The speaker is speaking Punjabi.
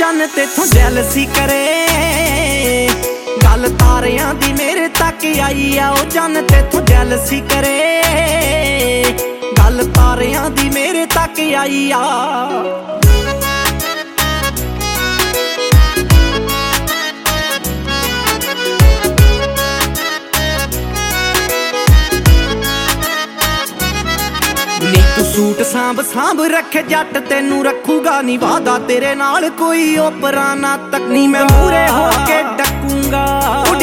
ਚੰਨ ਤੇਥੋਂ ਜੈਲਸੀ ਕਰੇ। ਗੱਲ ਤਾਰਿਆਂ ਦੀ ਮੇਰੇ ਤੱਕ ਆਈ ਆ, ਉਹ ਚੰਨ ਤੇਥੋਂ ਜੈਲਸੀ ਕਰੇ। ਗੱਲ ਤਾਰਿਆਂ ਦੀ ਮੇਰੇ ਤੱਕ ਆਈ ਆ। ਨੀ ਤੂੰ ਸੂਟ ਸਾਂਭ ਸਾਂਭ ਰੱਖੇ ਜੱਟ, ਤੈਨੂੰ ਰੱਖੂਗਾ ਨੀ ਵਾਦਾ ਤੇਰੇ ਨਾਲ ਕੋਈ ਓਪਰਾ ਨਾ ਤੱਕ। ਨੀ ਮੈਂ ਮੂਰੇ ਹੋ ਕੇ ਡੱਕੂੰਗਾ।